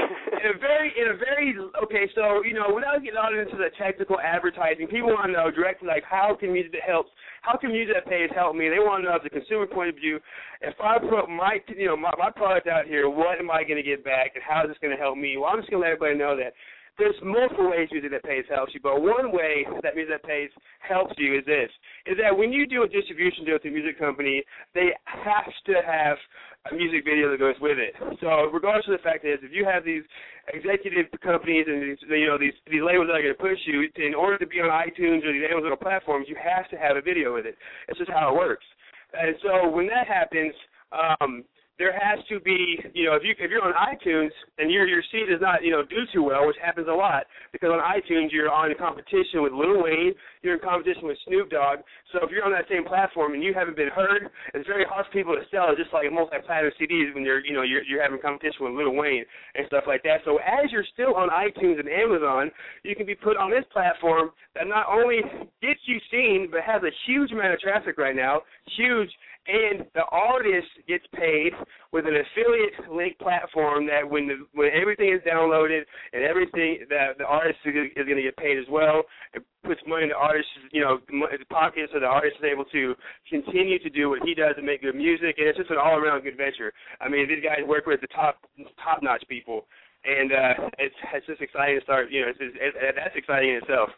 So without getting out into the technical advertising, people want to know directly how can Music That Pays help me? They want to know the consumer point of view. If I put my product out here, what am I going to get back, and how is this going to help me? Well, I'm just going to let everybody know that there's multiple ways Music That Pays helps you, but one way that Music That Pays helps you is that when you do a distribution deal with a music company, they have to have a music video that goes with it. So regardless of the fact is, if you have these executive companies and these labels that are going to push you, in order to be on iTunes or these Amazon platforms, you have to have a video with it. It's just how it works. And so when that happens, there has to be, if you're on iTunes and your seed is not, do too well, which happens a lot, because on iTunes you're on competition with Lil Wayne, you're in competition with Snoop Dogg. So if you're on that same platform and you haven't been heard, it's very hard for people to sell, just like multi-platinum CDs when you're having competition with Lil Wayne and stuff like that. So as you're still on iTunes and Amazon, you can be put on this platform that not only gets you seen, but has a huge amount of traffic right now, and the artist gets paid with an affiliate link platform that when everything is downloaded and everything, that the artist is going to get paid as well. It puts money in the artist's pocket, so the artist is able to continue to do what he does and make good music, and it's just an all-around good venture. I mean, these guys work with the top-notch people, and it's just exciting to start. That's exciting in itself.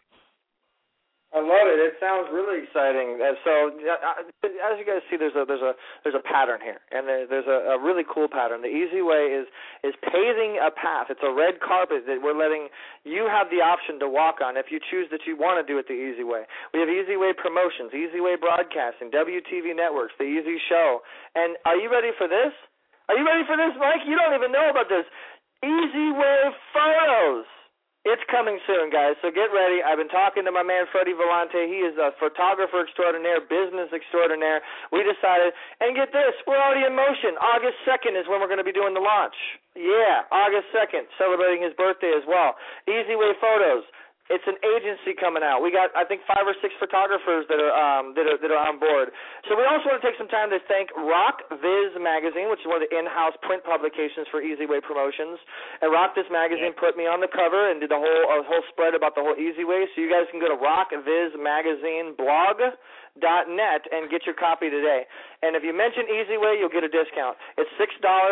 I love it. It sounds really exciting. So, as you guys see, there's a pattern here, and there's a really cool pattern. The easy way is paving a path. It's a red carpet that we're letting you have the option to walk on if you choose that you want to do it the easy way. We have Easy Way Promotions, Easy Way Broadcasting, WTV Networks, The Easy Show. And are you ready for this? Are you ready for this, Mike? You don't even know about this. Easy Way Photos. It's coming soon, guys, so get ready. I've been talking to my man, Freddie Vellante. He is a photographer extraordinaire, business extraordinaire. We decided, and get this, we're already in motion. August 2nd is when we're going to be doing the launch. Yeah, August 2nd, celebrating his birthday as well. Easy Way Photos. It's an agency coming out. We got, I think, 5 or 6 photographers that are on board. So we also want to take some time to thank Rock Viz Magazine, which is one of the in-house print publications for Easy Way Promotions. And Rock Viz Magazine put me on the cover and did a whole spread about the whole Easy Way. So you guys can go to Rock Viz Magazine blog.net and get your copy today. And if you mention Easy Way, you'll get a discount. It's $6,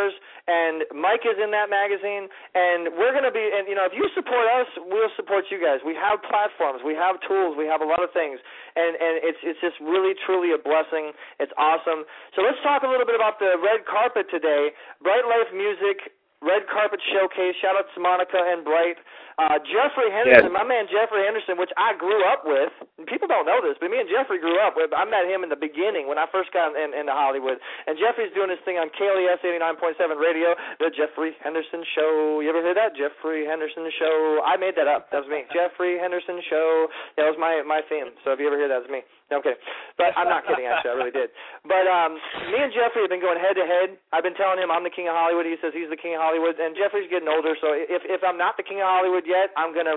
and Mike is in that magazine, and we're going to be, and if you support us, we'll support you guys. We have platforms, we have tools, we have a lot of things, and it's just really, truly a blessing. It's awesome. So let's talk a little bit about the red carpet today. Bright Life Music Red Carpet Showcase. Shout out to Monica and Bright. Jeffrey Henderson, my man Jeffrey Henderson, which I grew up with. People don't know this, but me and Jeffrey grew up with. I met him in the beginning when I first got into Hollywood. And Jeffrey's doing his thing on KLES 89.7 radio, the Jeffrey Henderson Show. You ever heard that? Jeffrey Henderson Show. I made that up. That was me. Jeffrey Henderson Show. That was my theme. So if you ever hear that, it's me. No, I'm kidding. But I'm not kidding, actually. I really did. But me and Jeffrey have been going head-to-head. I've been telling him I'm the king of Hollywood. He says he's the king of Hollywood. And Jeffrey's getting older, so if I'm not the king of Hollywood yet, I'm gonna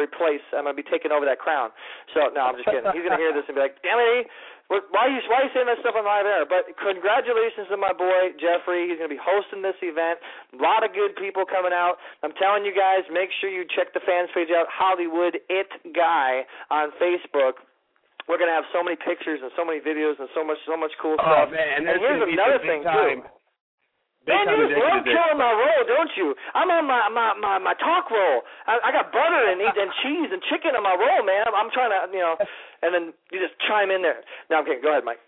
be taking over that crown. So no, I'm just kidding. He's gonna hear this and be like, damn it, why are you saying that stuff on live air? But congratulations to my boy Jeffrey. He's gonna be hosting this event. A lot of good people coming out. I'm telling you guys, make sure you check the fans page out, Hollywood It Guy on Facebook. We're gonna have so many pictures and so many videos and so much cool stuff. Oh man, and here's another thing too. Man, you just love killing my roll, don't you? I'm on my talk roll. I got butter and cheese and chicken on my roll, man. I'm trying to, and then you just chime in there. No, I'm kidding. Go ahead, Mike.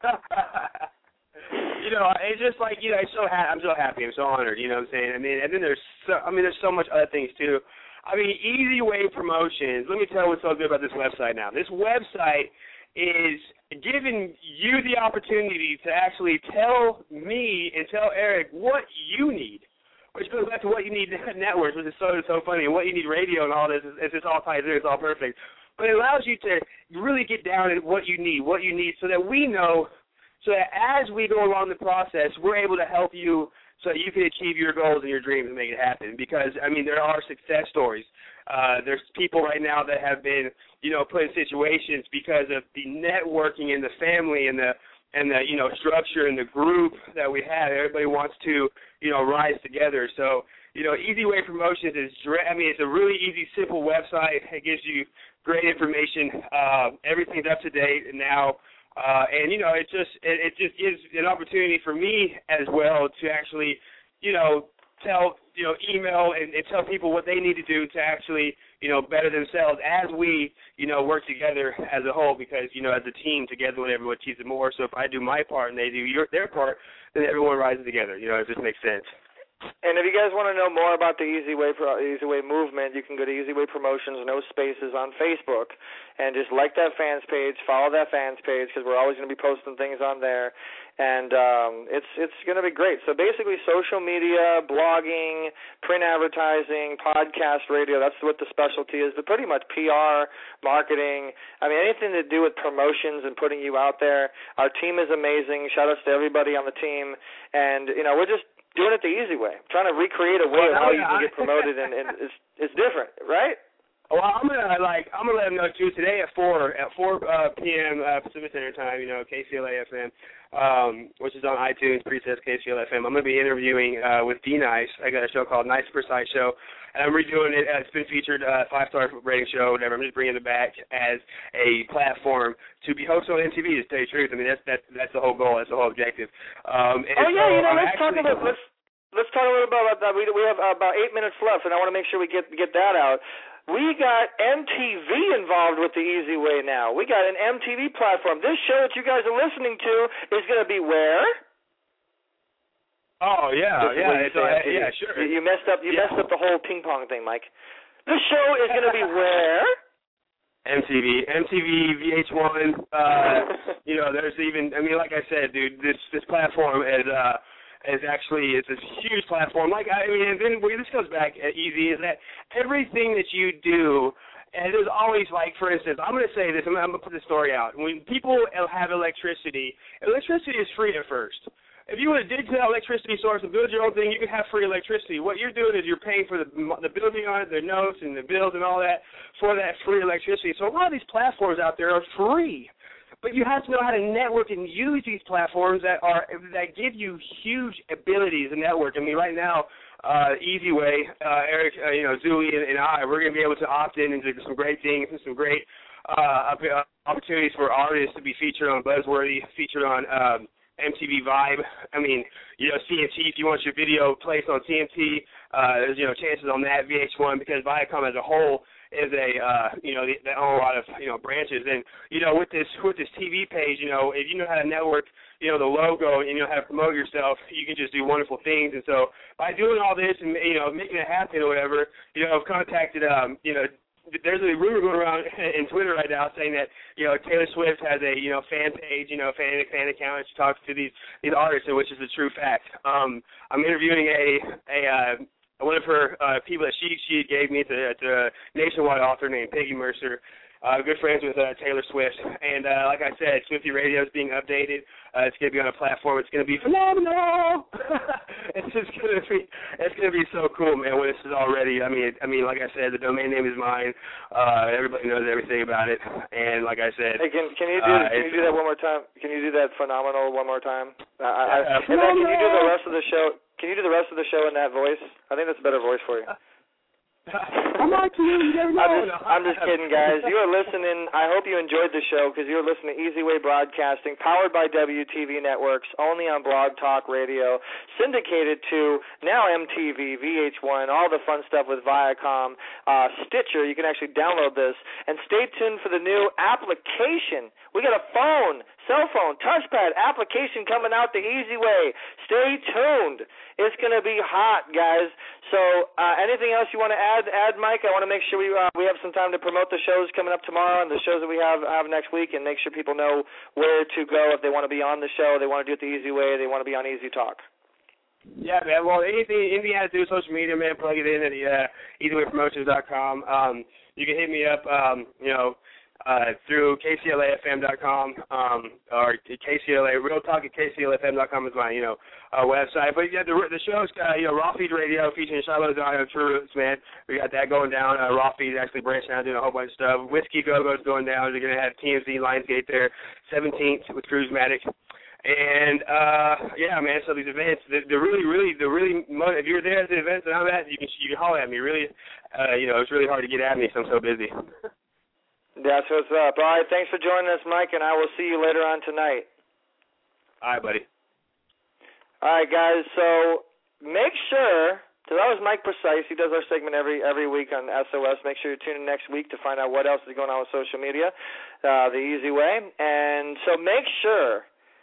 It's just like, I'm so happy. I'm so honored, you know what I'm saying? I mean, and then there's so much other things, too. I mean, Easy Way Promotions. Let me tell you what's so good about this website now. This website is giving you the opportunity to actually tell me and tell Eric what you need, which goes back to what you need networks, which is so funny, and what you need radio and all this. It's just all ties in. It's all perfect. But it allows you to really get down at what you need, so that we know, so that as we go along the process, we're able to help you so that you can achieve your goals and your dreams and make it happen. Because, I mean, there are success stories. There's people right now that have been, put in situations because of the networking and the family and the structure and the group that we have. Everybody wants to, rise together. So, Easy Way Promotions it's a really easy, simple website. It gives you great information. Everything's up to date now. And it just gives an opportunity for me as well to actually, tell, email and tell people what they need to do to actually, better themselves as we, work together as a whole, because, as a team together when everyone achieves it more. So if I do my part and they do their part, then everyone rises together. It just makes sense. And if you guys want to know more about the Easy Way movement, you can go to Easy Way Promotions, no spaces, on Facebook, and just like that fans page, follow that fans page, because we're always going to be posting things on there, and it's going to be great. So basically, social media, blogging, print advertising, podcast, radio, that's what the specialty is, but pretty much PR, marketing, anything to do with promotions and putting you out there. Our team is amazing. Shout-outs to everybody on the team, and, we're just doing it the easy way. I'm trying to recreate a way of how you can get promoted, and it's different, right? Well, I'm gonna let them know too. Today at 4 p.m. Pacific Standard Time, KCLA FM, which is on iTunes, pre-says KCLA FM. I'm gonna be interviewing with D-Nice. I got a show called Nice Precise Show, and I'm redoing it. It's been featured 5-star rating show, whatever. I'm just bringing it back as a platform to be hosted on MTV. To tell you the truth, that's the whole goal. That's the whole objective. Let's talk a little bit about that. We have about 8 minutes left, and I want to make sure we get that out. We got MTV involved with the Easy Way now. We got an MTV platform. This show that you guys are listening to is going to be where? Oh, yeah, sure. You messed up the whole ping pong thing, Mike. This show is going to be where? MTV, VH1. There's even. Like I said, dude, this platform is actually, it's a huge platform. And then where this goes back easy is that everything that you do, and there's always, for instance, I'm going to say this, I'm going to put this story out. When people have electricity is free at first. If you want to dig to that electricity source and build your own thing, you can have free electricity. What you're doing is you're paying for the building on it, the notes and the bills and all that for that free electricity. So a lot of these platforms out there are free. But you have to know how to network and use these platforms that give you huge abilities to network. Right now, Easy Way, Eric, Zuli, and I, we're going to be able to opt in into some great things and some great opportunities for artists to be featured on Buzzworthy, featured on MTV Vibe. CMT, if you want your video placed on CMT, there's, chances on that, VH1, because Viacom as a whole is they own a lot of, branches. And, with this TV page, if you know how to network, the logo and you know how to promote yourself, you can just do wonderful things. And so by doing all this and, making it happen or whatever, I've contacted, there's a rumor going around in Twitter right now saying that, Taylor Swift has a, fan page, fan account, and she talks to these artists, which is a true fact. I'm interviewing one of her people that she gave me, a nationwide author named Peggy Mercer, good friends with Taylor Swift. And like I said, Swifty Radio is being updated. It's going to be on a platform. It's going to be phenomenal. It's going to be so cool, man, when this is all ready. Like I said, the domain name is mine. Everybody knows everything about it. And like I said, hey, can you do that one more time? Can you do that phenomenal one more time? And then can you do the rest of the show? Can you do the rest of the show in that voice? I think that's a better voice for you. I'm just kidding, guys. You are listening. I hope you enjoyed the show, because you're listening to Easy Way Broadcasting, powered by WTV Networks, only on Blog Talk Radio, syndicated to now MTV, VH1, all the fun stuff with Viacom, Stitcher. You can actually download this. And stay tuned for the new application. We got a phone. cell phone, touchpad, application coming out the easy way. Stay tuned. It's going to be hot, guys. So anything else you want to add, Mike? I want to make sure we have some time to promote the shows coming up tomorrow and the shows that we have next week, and make sure people know where to go if they want to be on the show, they want to do it the easy way, they want to be on Easy Talk. Yeah, man. Well, anything you have to do with social media, man, plug it in at easywaypromotions.com. You can hit me up, through KCLAFM.com or KCLA. Real Talk at KCLAFM.com is my, website. But yeah, the show's Raw Feed Radio featuring Shiloh Zion, True Roots, man. We got that going down. Raw Feed actually branching out, doing a whole bunch of stuff. Whiskey Go-Go's going down. They're going to have TMZ Lionsgate there, 17th with Cruisematic. And yeah, man. So these events, they're really. If you're there at the events that I'm at, you can holler at me. Really, it's really hard to get at me, so I'm so busy. That's what's up. All right, thanks for joining us, Mike, and I will see you later on tonight. All right, buddy. All right, guys. So make sure. So that was Mike Precise. He does our segment every week on SOS. Make sure you tune in next week to find out what else is going on with social media, the easy way. And so make sure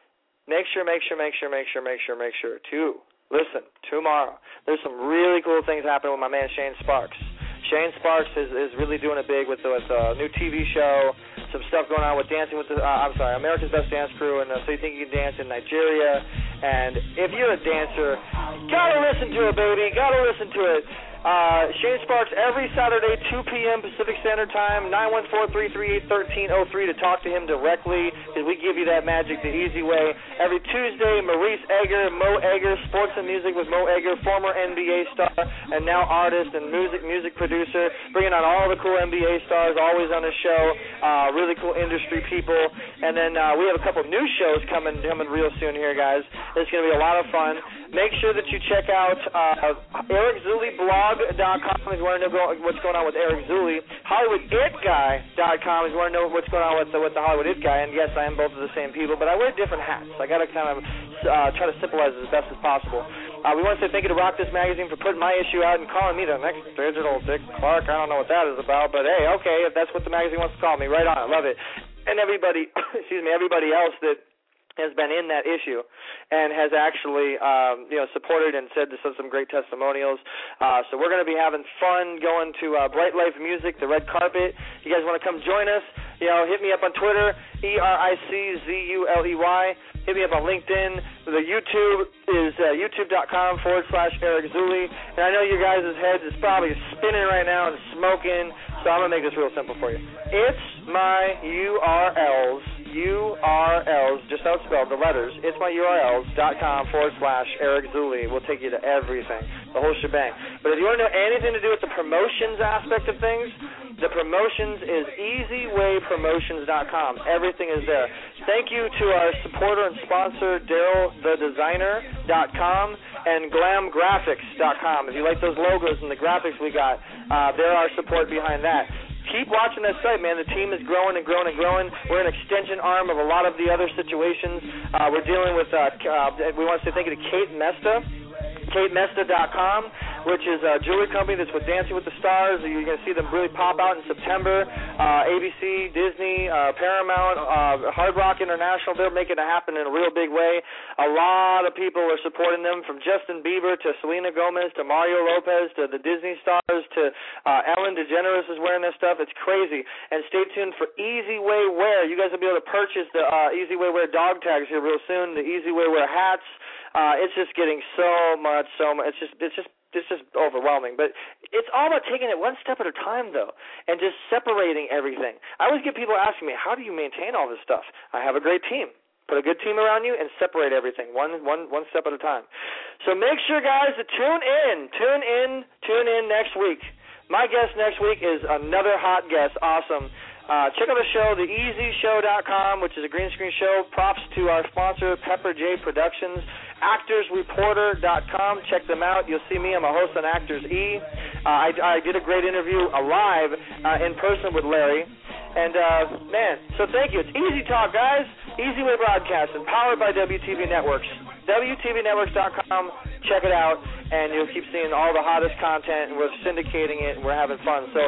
to listen tomorrow. There's some really cool things happening with my man Shane Sparks. Shane Sparks is really doing it big with a new TV show, some stuff going on with Dancing with America's Best Dance Crew, and So You Think You Can Dance in Nigeria. And if you're a dancer, gotta listen to it, baby. Gotta listen to it. Shane Sparks every Saturday, 2 p.m. Pacific Standard Time, 914-338-1303 to talk to him directly, because we give you that magic the easy way. Every Tuesday, Maurice Egger, Mo Egger, Sports and Music with Mo Egger, former NBA star and now artist and music producer, bringing on all the cool NBA stars, always on the show, really cool industry people. And then we have a couple new shows coming real soon here, guys. It's going to be a lot of fun. Make sure that you check out EricZuliBlog.com if you want to know what's going on with Eric Zuli. HollywoodItGuy.com if you want to know what's going on with the Hollywood It Guy. And yes, I am both of the same people, but I wear different hats. I got to kind of try to symbolize it as best as possible. We want to say thank you to Rock This Magazine for putting my issue out and calling me the next digital Dick Clark. I don't know what that is about, but hey, okay, if that's what the magazine wants to call me, right on. I love it. And everybody else that has been in that issue and has actually, supported and said some great testimonials. So we're going to be having fun going to Bright Life Music, the red carpet. You guys want to come join us? Hit me up on Twitter, EricZuley. Hit me up on LinkedIn. The YouTube is youtube.com/Eric Zuli. And I know you guys' heads is probably spinning right now and smoking, so I'm going to make this real simple for you. It's my URLs, just how it's spelled, the letters. It's my URLs.com/Eric Zuli. We'll take you to everything, the whole shebang. But if you want to know anything to do with the promotions aspect of things, the promotions is easywaypromotions.com. Everything is there. Thank you to our supporter and sponsor, DarylTheDesigner.com and GlamGraphics.com. If you like those logos and the graphics we got, they're our support behind that. Keep watching that site, man. The team is growing and growing and growing. We're an extension arm of a lot of the other situations. We're dealing with, we want to say thank you to Kate Mesta, KateMesta.com, which is a jewelry company that's with Dancing with the Stars. You're going to see them really pop out in September. ABC, Disney, Paramount, Hard Rock International, they're making it happen in a real big way. A lot of people are supporting them, from Justin Bieber to Selena Gomez to Mario Lopez to the Disney stars to Ellen DeGeneres is wearing this stuff. It's crazy. And stay tuned for Easy Way Wear. You guys will be able to purchase the Easy Way Wear dog tags here real soon, the Easy Way Wear hats. It's just getting so much. It's just overwhelming. But it's all about taking it one step at a time, though, and just separating everything. I always get people asking me, how do you maintain all this stuff? I have a great team. Put a good team around you and separate everything one step at a time. So make sure, guys, to tune in next week. My guest next week is another hot guest. Awesome. Check out the show, theeasyshow.com, which is a green screen show. Props to our sponsor, Pepper J Productions. ActorsReporter.com. Check them out. You'll see me. I'm a host on Actors E. I did a great interview live in person with Larry. And, so thank you. It's Easy Talk, guys. Easy Way Broadcasting, powered by WTV Networks. WTVNetworks.com. Check it out, and you'll keep seeing all the hottest content, and we're syndicating it, and we're having fun. So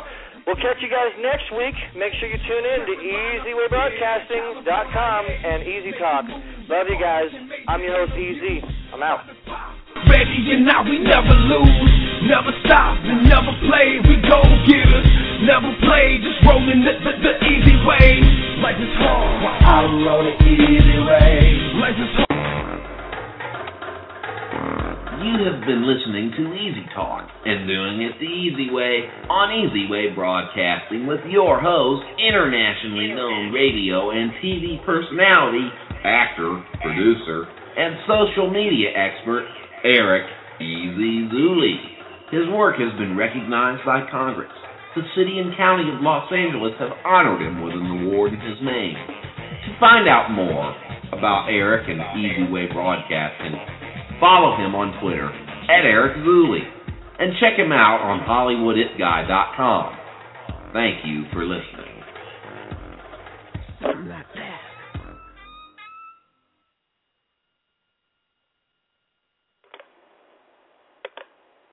We'll catch you guys next week. Make sure you tune in to EasyWayBroadcasting.com and Easy Talk. Love you guys. I'm your host, Easy. I'm out. Ready and now we never lose, never stop and never play. We go getters, never play, just rolling the easy way. Life is hard, well, I roll the easy way. Life is hard. You have been listening to Easy Talk and doing it the easy way on Easy Way Broadcasting with your host, internationally known radio and TV personality, actor, producer, and social media expert, Eric Easy Zuli. His work has been recognized by Congress. The city and county of Los Angeles have honored him with an award in his name. To find out more about Eric and Easy Way Broadcasting, follow him on Twitter at Eric Zuli and check him out on HollywoodItGuy.com. Thank you for listening.